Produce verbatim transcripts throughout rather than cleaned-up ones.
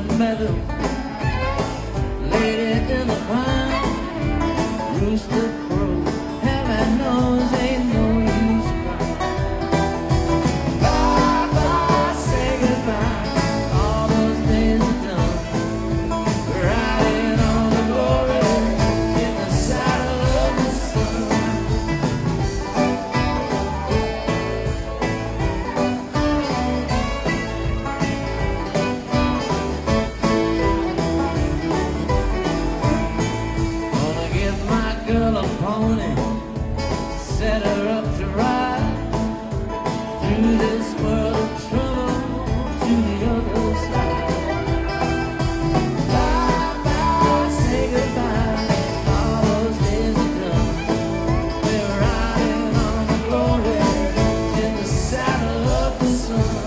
meadow, lady in the pine, rooster crow, heaven knows ain't no use crying. Bye bye, say goodbye, all those days are done, riding on the glory in the saddle of the sun. Girl a pony, set her up to ride through this world of trouble to the other side. Bye bye, say goodbye, all those days are done. We're riding on the glory in the saddle of the sun.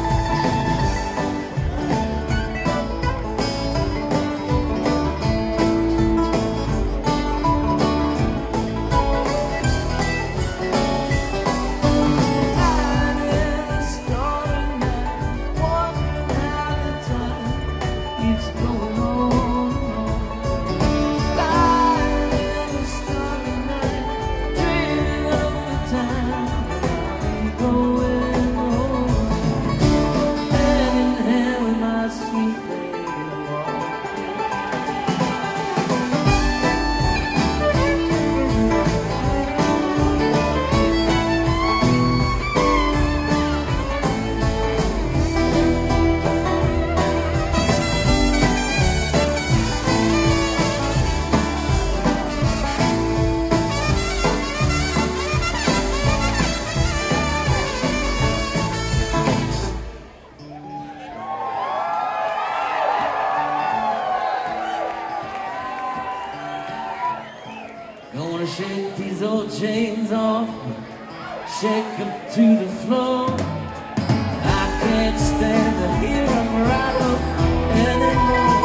Gonna shake these old chains off, shake them to the floor. I can't stand to hear them rattle anymore.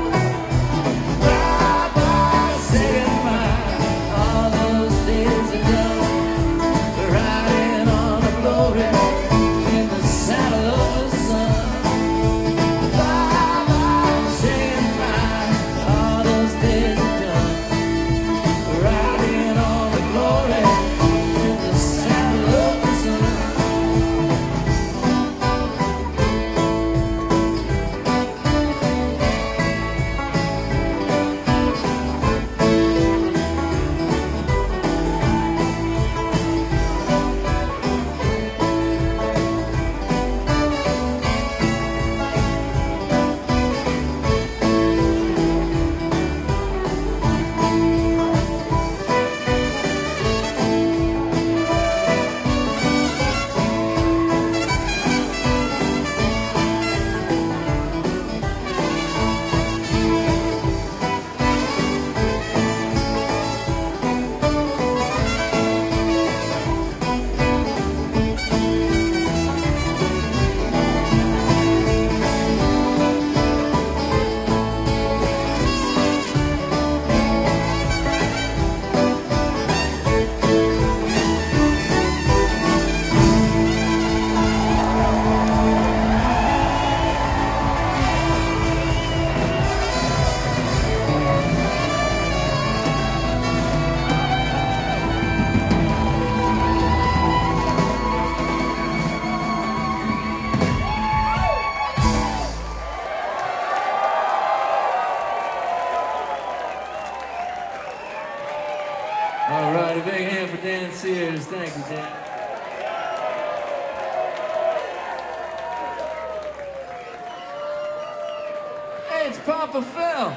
Bye bye, say goodbye, all those days are done. We're riding on the glory in the saddle of the sun. Bye bye, say goodbye, all those days are done. All right, a big hand for Dan Sears. Thank you, Dan. Hey, it's Papa Phil.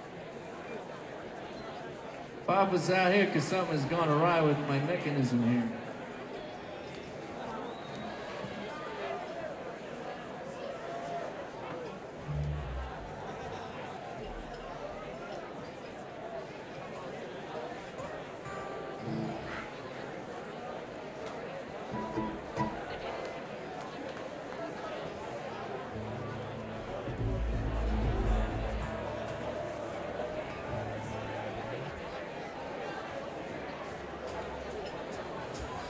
Papa's out here because something has gone awry with my mechanism here.